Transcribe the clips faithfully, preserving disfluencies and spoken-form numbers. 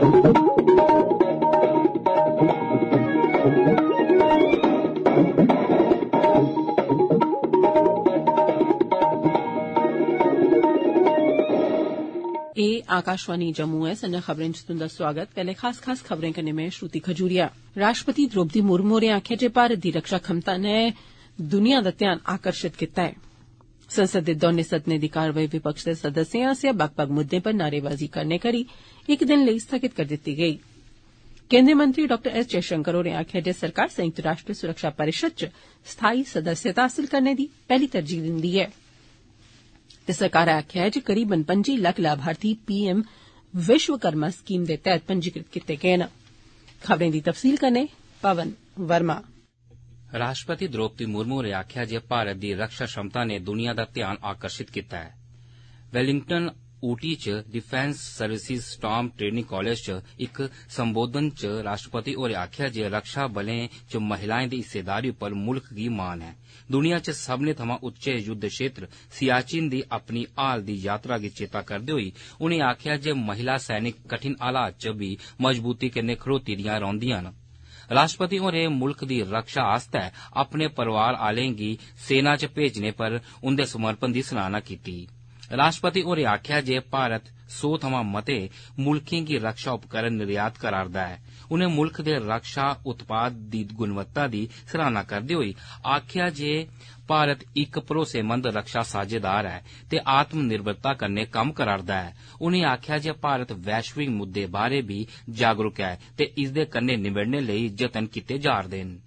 आकाशवाणी जम्मू ऐ सने खबरें च तुंदा स्वागत। पैहले खास खास खबरें कन्नै में श्रुति खजूरिया। राष्ट्रपति द्रौपदी मुर्मू होरें आखेआ जे भारत दी रक्षा क्षमता नै दुनिया दा ध्यान आकर्षित कीता ऐ। संसद दे दौनें सदनें दी कारवाई विपक्ष दे सदस्यें आसेआ बक्ख बक्ख मुद्दें पर नारेबाजी करने करी इक दिन लेई स्थगित करी दित्ती गेई। केंद्रीय मंत्री डॉ एस जयशंकर होरें आखेआ जे सरकार संयुक्त राष्ट्र सुरक्षा परिषद च स्थायी सदस्यता हासल करने दी पैहली तरजीह दिंदी ऐ ते सरकारै आखेआ ऐ जे करीबन पंजी लक्ख लाभार्थी पीएम विश्वकर्मा स्कीम दे तैहत पंजीकृत कीते गे न। खबरें दी तफसील कन्नै पवन वर्मा। राष्ट्रपति द्रौपदी मुर्मू होरें आखेआ जे भारत दी रक्षा क्षमता ने दुनिया दा ध्यान आकर्षित कीता ऐ। वेलिंगटन ऊटी च defence services staff training college च इक संबोधन च राष्ट्रपति होरें आखेआ जे रक्षा बलें च महिलाएं दी हिस्सेदारी उप्पर मुल्ख गी मान ऐ। दुनिया च सब्बने थमां उच्चे युद्ध क्षेत्र सियाचिन दी अपनी हाल दी यात्रा गी चेता करदे होई उनें आखेआ जे महिला सैनिक कठिन हालात च बी मजबूती कन्नै खड़ोती दियां रौंह्दियां न। राष्ट्रपति होरें मुल्ख दी रक्षा आस्तै अपने परिवार आलें गी सेना च भेजने पर उन्दे समर्पण दी सराहना कीती। राष्ट्रपति होरें आखेआ जे भारत सौ थमां मते मुल्खें गी रक्षा उपकरण निर्यात करा'रदा ऐ। उनें मुल्ख दे रक्षा उत्पाद दी गुणवत्ता दी सराहना करदे होई आखेआ जे भारत इक भरोसेमंद रक्षा साझेदार ऐ ते आत्म निर्भरता कन्नै कम्म करा'रदा ऐ। उनें आखेआ जे भारत वैश्विक मुद्दे बारै बी जागरूक ऐ ते इसदे कन्नै निबड़ने लेई जतन कीते जा'रदे न।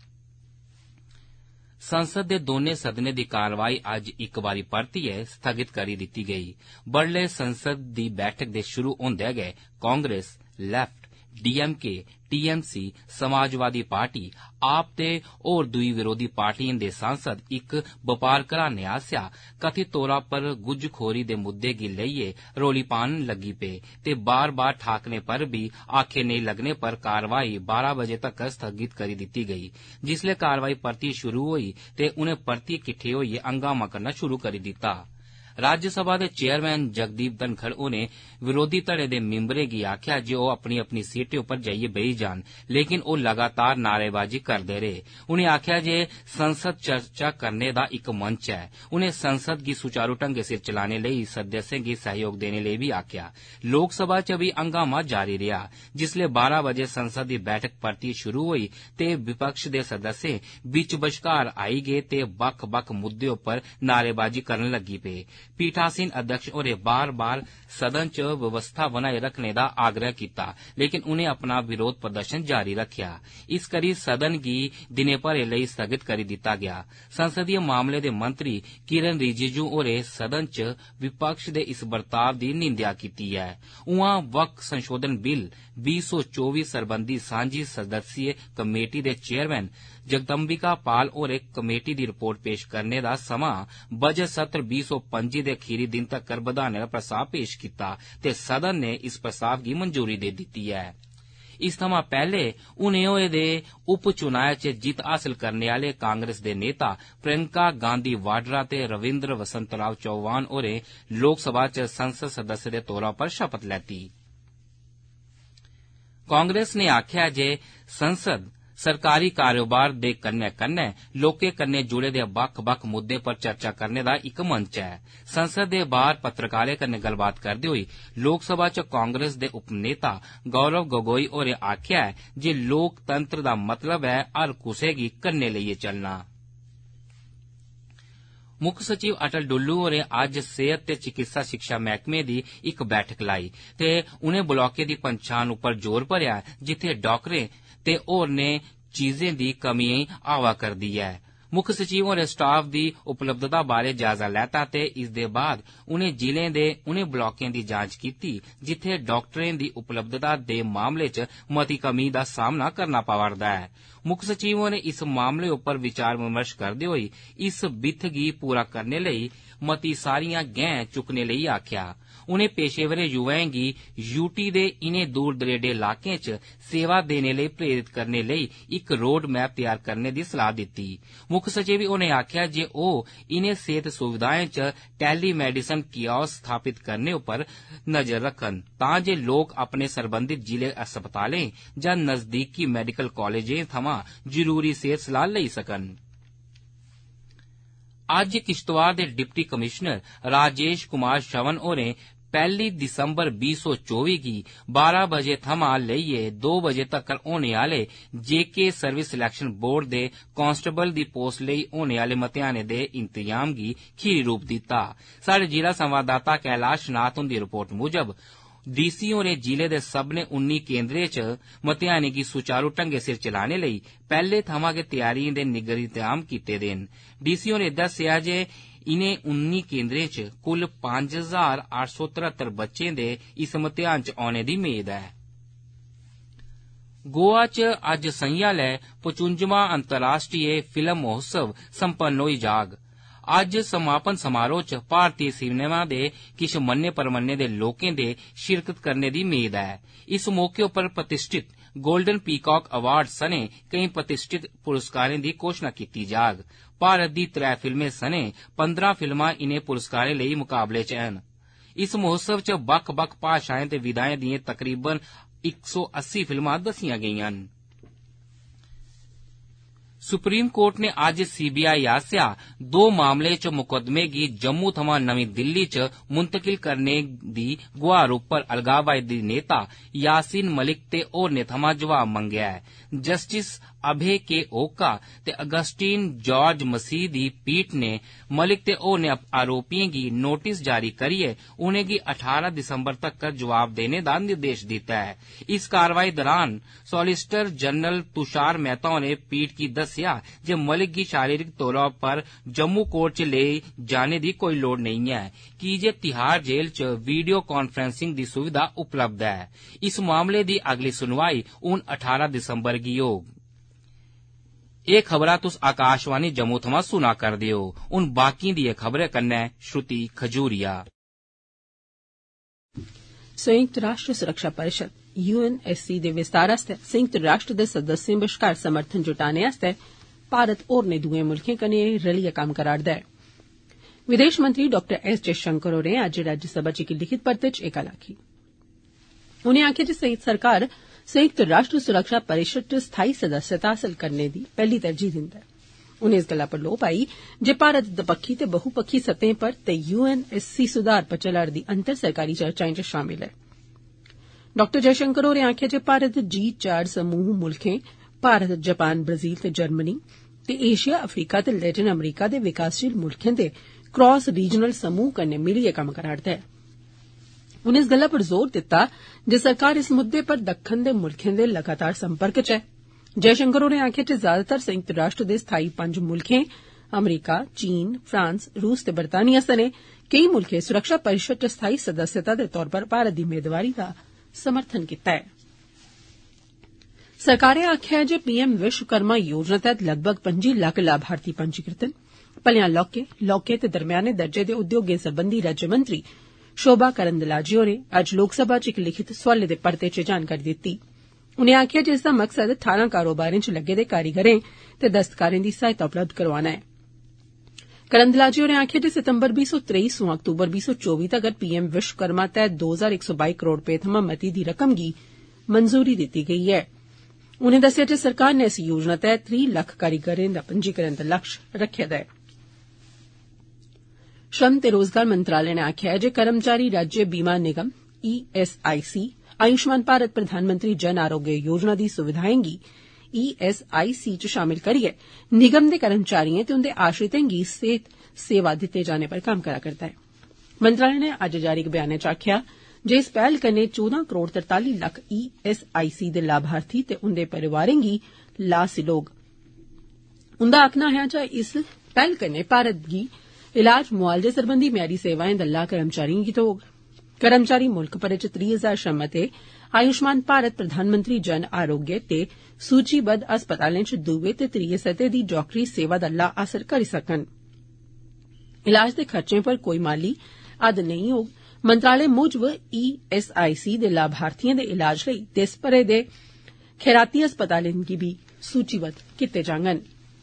संसद दे दौनें सदनें दी कारवाई अज्ज इक बारी परतियै स्थगित करी दित्ती गेई। बडलै संसद दी बैठक दे शुरू होंदे गै Congress, left, DMK, TMC, Samajwadi party, AAP ते होर दुई विरोधी पार्टिएं दे सांसद इक बपार घराने आसेआ कथित तौरा पर गुज्जखोरी दे मुद्दे गी लेइयै रौली पान लगी पे ते बार बार ठाकने पर बी आखे नेईं लगने पर कारवाई बारां बजे तक्कर स्थगित करी दित्ती गेई। जिसलै कारवाई परतियै शुरू होई ते उनें परतियै किट्ठे होइयै हंगामा करना शुरू करी दित्ता। राज्यसभा दे चेयरमैन जगदीप धनखड़ होरें विरोधी धड़े दे मिम्बरें गी आखेआ जे ओह् अपनी अपनी सीटें उप्पर जाइयै बेही जान, लेकिन ओह् लगातार नारेबाजी करदे रेह्। उनें आखेआ जे संसद चर्चा करने दा इक मंच ऐ। उनें संसद गी सुचारू ढंगै सिर चलाने लेई सदस्यें गी सहयोग देने लेई बी आखेआ। लोकसभा च बी हंगामा जारी रेहा। जिसलै बारां बजे संसद दी बैठक परतियै शुरू होई ते विपक्ष दे सदस्य बिच बश्कार आई गे ते बक्ख बक्ख मुद्दें उप्पर नारेबाजी करन लगी पे। पीठासीन अध्यक्ष होरें बार बार सदन च व्यवस्था बनाई रखने दा आग्रह कीता, लेकिन उनें अपना विरोध प्रदर्शन जारी रखेआ। इस करी सदन गी दिनें भरै लेई स्थगित करी दित्ता गेआ। संसदीय मामले दे मंत्री किरण रिजिजू होरें सदन च विपक्ष दे इस बर्ताव दी निंदेआ कीती ऐ। उआं वक्फ संशोधन बिल बीह् सौ चौबी सरबंधी सांझी सदस्यीय कमेटी दे चेयरमैन जगदम्बिका पाल होरें कमेटी दी रिपोर्ट पेश करने दा समां बजट सत्र बीह् सौ पंजी दे खीरी दिन तक्कर बधाने दा प्रस्ताव पेश कीता ते सदन ने इस प्रस्ताव गी मंजूरी दे दित्ती ऐ। इस थमां पैहले हुने होए दे उप चुनाव च जित्त हासल करने आले कांग्रेस दे नेता प्रियंका गांधी वाड्रा ते रविन्द्र वसंतराव चौहान होरें लोकसभा च संसद सदस्य दे तौरा पर शपथ लैती। कांग्रेस ने आखेआ जे संसद सरकारी कारोबार दे कन्नै कन्नै लोकें कन्नै जुड़े दे बक्ख बक्ख मुद्दें पर चर्चा करने दा इक मंच ऐ। संसद दे बाहर पत्रकारें कन्नै गल्लबात करदे होई लोकसभा च कांग्रेस दे उपनेता गौरव गगोई होरें आखेआ ऐ जे लोकतंत्र दा मतलब ऐ हर कुसै गी कन्नै लेइयै चलना। मुक्ख सचिव अटल डुल्लू होरें अज्ज सेहत ते चिकित्सा शिक्षा मैह्कमे दी इक बैठक लाई ते उनें ब्लाकें दी पंछान उप्पर जोर भरेआ जित्थे डॉक्टरें ते होरनें चीजें दी कमी आवा करदी ऐ। मुक्ख सचिव होरें स्टाफ दी उपलब्धता बारै जायजा लैता ते इसदे बाद उनें जिलें दे उनें ब्लाकें दी जांच कीती जित्थे डॉक्टरें दी उपलब्धता दे मामले च मती कमी दा सामना करना पवा'रदा ऐ। मुक्ख सचिव होरें इस मामले उप्पर विचार विमर्श करदे होई इस बित्थ गी पूरा करने लेई मती सारियां गैंह चुक्कने लेई आखेआ। उनें पेशेवर युवाएं गी यूटी दे इनें दूर दरेडे इलाकें च सेवा देने लेई प्रेरित करने लेई इक रोड मैप तैयार करने दी सलाह दित्ती। मुक्ख सचिव होरें आखेआ जे ओह् इनें सेहत सुविधाएं च टेली मेडिसिन कियोस्क स्थापित करने उप्पर नजर रखन तां जे लोक अपने सरबंधित जिले अस्पतालें जां नजदीकी मेडिकल कालेजें थमां जरूरी सेहत सलाह लेई सकन। अज्ज किश्तवाड़ दे डिप्टी कमिशनर राजेश कुमार श्रवण होरें पैहली दिसंबर बीह् सौ चौबी गी बारां बजे थमां लेइयै दो बजे तक्कर होने आले जेके सर्विस सिलेक्शन बोर्ड दे कांस्टेबल दी पोस्ट लेई होने आले मतेयाने दे इंतजाम गी खीरी रूप दित्ता। साढ़े जिला संवाददाता कैलाश नाथ हुंदी रिपोर्ट मुजब डीसी होरें जिले दे सब्बने उन्नी केन्द्रें च मतेयानें गी सुचारू ढंगै सिर चलाने लेई पैहले थमां गै तैयारिएं दे निग्गर इंतजाम कीते दे न। डीसी होरें दस्सेआ जे इनें उन्नी केन्द्रें च कुल पंज हजार अट्ठ सौ तरहत्तर बच्चें दे इस मतेयान च औने दी मेद ऐ। गोवा च अज्ज संझा लै पचुंजमां अंतर्राष्ट्रीय फिल्म महोत्सव संपन्न होई जाग। अज्ज समापन समारोह च भारतीय सिनेमा दे किश मन्ने परमन्ने दे लोकें दे शिरकत करने दी मेद ऐ। इस मौके उप्पर प्रतिष्ठित गोल्डन पीकॉक अवार्ड सने केई प्रतिष्ठित पुरस्कारें दी घोषणा कीती जाग। भारत दी त्रै फिल्में सने पंद्रह फिल्मां इनें पुरस्कारें लेई मुकाबले च हैन। इस महोत्सव च बक्ख बक्ख भाषाएं ते विधाएं दिएं तकरीबन इक सौ अस्सी फिल्मां दस्सियां गेईआं न। सुप्रीम कोर्ट ने अज्ज सीबीआई आसेआ दो मामलें च मुकदमे गी जम्मू थमां नमीं दिल्ली च मुंतकिल करने दी गुहार उप्पर अलगाववादी नेता यासीन मलिक ते होरनें थमां जवाब मंगेआ ऐ। जस्टिस अभय के ओका ते अगस्टीन जॉर्ज मसीह दी पीठ ने मलिक ते होरनें आरोपिएं गी नोटिस जारी करियै उनेंगी अठारह दिसंबर तक्कर जवाब देने दा निर्देश दित्ता है। इस कार्रवाई दौरान सॉलिसिटर जनरल तुषार मेहता होरें पीठ गी दस्सेआ जे मलिक गी शारीरिक तौरा पर जम्मू कोर्ट च लेई जाने दी कोई लोड़ नेईं ऐ की जे तिहाड़ जेल च वीडियो कांफ्रेंसिंग दी सुविधा उपलब्ध ऐ। इस मामले दी अगली सुनवाई हून अठारह दिसंबर गी होग। एह खबरां तुस आकाशवाणी जम्मू थमां सुना करदे ओ। हून बाकी दियें खबरें कन्नै श्रुति खजूरिया। संयुक्त राष्ट्र सुरक्षा परिषद यूएनएससी दे विस्तार आस्तै संयुक्त राष्ट्र दे सदस्यें बश्कार समर्थन जुटाने आस्तै भारत होरनें दुए मुल्खें कन्नै रलियै कम्म करा'रदा ऐ। विदेश मंत्री डाक्टर एस जयशंकर होरें अज्ज राज्यसभा च इक लिखित परते च एह गल्ल आखी। उनें आखेआ जे संयुक्त सरकार संयुक्त राष्ट्र सुरक्षा परिषद च स्थायी सदस्यता हासल करने दी पैहली तरजीह दिंदा ऐ। उनें इस गल्ला पर लोऽ पाई जे भारत दपक्खी ते बहुपक्खी सतहें पर ते यूएनएससी सुधार पर चला'रदी अंतर सरकारी चर्चाएं च शामिल ऐ। डाक्टर जयशंकर होरें आखेआ जे भारत जी चार समूह मुल्खें भारत, जापान, ब्राजील ते जर्मनी ते एशिया, अफ्रीका ते लैटिन अमरीका दे विकासशील मुल्खें दे क्रॉस रीजनल समूह कन्नै मिलियै कम्म करा'रदा ऐ। उनें इस गल्ला पर जोर दित्ता जे सरकार इस मुद्दे पर दक्खन दे मुल्खें दे लगातार संपर्क च ऐ। जयशंकर होरें आखेआ जे ज्यादातर संयुक्त राष्ट्र दे स्थायी पंज मुल्खें अमरीका, चीन, फ्रांस, रूस ते बरतानिया सने केई मुल्खें सुरक्षा परिषद च स्थायी सदस्यता दे तौर पर भारत दी मेदवारी दा समर्थन कीता ऐ। सरकारै आखेआ जे पीएम विश्वकर्मा योजना तैहत लगभग पंजी लक्ख लाभार्थी पंजीकृत न। भलेआं लौह्के, लौह्के ते दरम्याने दर्जे दे उद्योगें सरबंधी राज्यमंत्री शोभा करंदलाजे होरें अज्ज लोकसभा च इक लिखित सोआले दे परते च जानकारी दित्ती। उनें आखेआ जे इसदा मकसद ठारां कारोबारें च लग्गे दे कारीगरें ते दस्तकारें दी सहायता उपलब्ध करोआना ऐ। करंदलाजे होरें आखेआ जे सितंबर बीह् सौ त्रेई सोयां अक्तूबर बीह् सौ चौबी तगर पीएम विश्वकर्मा तैहत दो हजार इक सौ बाई करोड़ रपे थमां मती दी रकम गी मंजूरी दित्ती गेई ऐ। उनें दस्सेआ जे सरकार नै इस योजना तैहत त्रीह् लक्ख कारीगरें दा पंजीकरण दा लक्ष्य रक्खे दा ऐ। श्रम ते रोजगार मंत्रालय नै आखेआ ऐ जे कर्मचारी राज्य बीमा निगम ईएसआईसी आयुष्मान भारत प्रधानमंत्री जन आरोग्य योजना दी सुविधाएं गी ईएसआईसी च शामिल करियै निगम दे कर्मचारिएं ते उन्दे आश्रितें गी सेहत सेवा दित्ते जाने पर कम्म करा करदा ऐ। मंत्रालय नै अज्ज जारी इक बयानै च आखेआ जे इस पैहल कन्नै चौदां करोड़ तरताली लक्ख ईएसआईसी दे लाभार्थी ते उन्दे परिवारें गी लाह हासिल होग। उन्दा आखना हा जे इस पैहल कन्नै भारत गी इलाज मुआलजे सरबंधी म्यारी सेवाएं दा लाह कर्मचारिएं गी थ्होग। कर्मचारी मुल्ख भरै च त्रीह् हजार शा मते आयुष्मान भारत प्रधानमंत्री जन आरोग्य ते सूचीबद्ध अस्पतालें च दुए ते त्रिये सतह दी डॉक्टरी सेवा दा लाह हासल करी सकन। इलाज दे खर्चें पर कोई माली हद नेईं होग, मंत्रालय मूजब ई एस आई सी दे लाभार्थिएं दे इलाज लेई देश भरै दे खैराती अस्पतालें गी बी सूचीबद्ध कीते जाङन।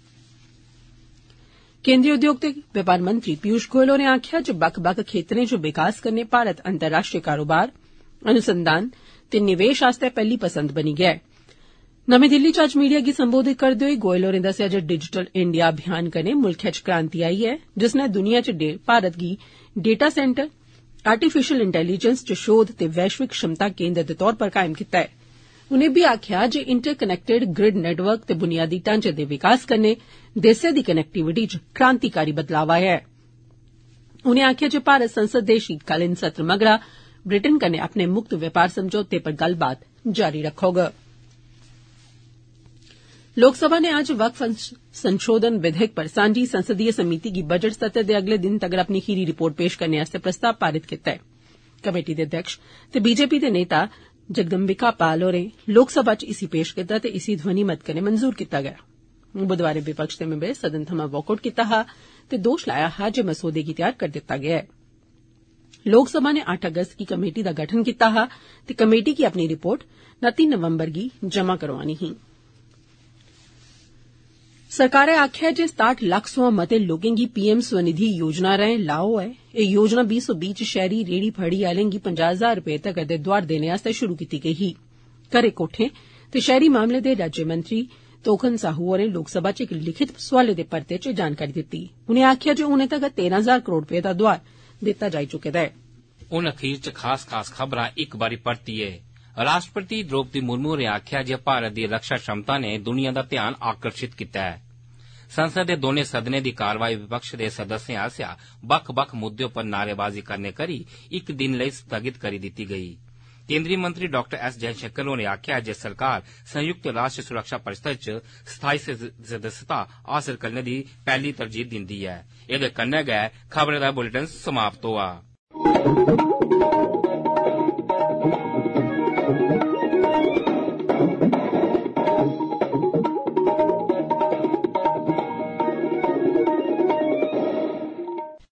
केन्द्रीय उद्योग ते बपार मंत्री पीयूष गोयल होरें आखेआ जे बक्ख बक्ख खेत्तरें च विकास कन्नै भारत अंतर्राष्ट्रीय कारोबार अनुसंधान ते निवेश आस्तै पैहली पसंद बनी गेआ ऐ। नमीं दिल्ली च अज्ज मीडिया गी संबोधित करदे होई गोयल होरें दस्सेआ जे डिजिटल इंडिया अभियान कन्नै मुल्खै च क्रांति आई ऐ जिसनै दुनिया च भारत गी डेटा सेंटर आर्टिफिशियल इंटेलीजेंस च शोध ते वैश्विक क्षमता केन्द्र दे तौर पर कायम कीता ऐ। उनें बी आखेआ जे इंटर कनैक्टेड ग्रिड नेटवर्क ते बुनियादी ढांचे दे विकास कन्नै देसै दी कनैक्टिविटी च क्रांतिकारी बदलाव आया ऐ। उनें आखेआ जे भारत संसद दे शीतकालीन सत्र मगरा ब्रिटेन कन्नै अपने मुक्त व्यापार समझौते पर गल्लबात जारी रखोग। लोकसभा नै अज्ज वक्फ संशोधन विधेयक पर सांझी संसदीय समिति गी बजट सत्र दे अगले दिन तगर अपनी खीरी रिपोर्ट पेश करने आस्तै प्रस्ताव पारित कीता ऐ। कमेटी दे अध्यक्ष ते बीजेपी दे नेता जगदम्बिका पाल होरें लोकसभा च इसी पेश कीता ते इसी ध्वनि मत कन्नै मंजूर कीता गेआ। बुधवारें विपक्ष दे मिम्बरें सदन थमां वॉकआउट कीता हा ते दोश लाया हा जे मसौदे गी तैयार करी दित्ता गेआ ऐ। लोकसभा नै अट्ठ अगस्त गी कमेटी दा गठन कीता हा ते कमेटी गी अपनी रिपोर्ट उनती नवंबर गी जमा करोआनी ही। सरकारै आखेआ जे सताहठ लक्ख सोयां मते लोकें गी पीएम स्वनिधि योजना राएं लाह् होआ ऐ। एह् योजना बीह् सौ बीह् च शैहरी रेहड़ी फड़ी आलें गी पंजाह् हजार रपे तगर दे दोआर देने आस्तै शुरू कीती गेई ही। घरें कोठें ते शैहरी मामले दे राज्यमंत्री तोखन साहू होरें लोकसभा च इक लिखित सोआले दे परते च जानकारी दित्ती। उनें आखेआ जे हुनै तगर तेरां हजार करोड़ रपे दा दोआर दित्ता जाई चुके दा ऐ। हुन अखीर च खास खास खबरां इक बारी परतियै। राष्ट्रपति द्रौपदी मुर्मू होरें आखेआ जे भारत दी रक्षा क्षमता ने दुनिया दा ध्यान आकर्षित कीता ऐ। संसद दे दौनें सदनें दी कारवाई विपक्ष दे सदस्यें आसेआ बक्ख बक्ख मुद्दें उप्पर नारेबाजी करने करी इक दिन लेई स्थगित करी दित्ती गेई। केन्द्रीय मंत्री डाक्टर एस जयशंकर होरें आखेआ जे सरकार संयुक्त राष्ट्र सुरक्षा परिषद च स्थाई सदस्यता हासल करने दी पैहली तरजीह दिंदी ऐ। एह्दे कन्नै गै खबरें दा बुलेटिन समाप्त होआ।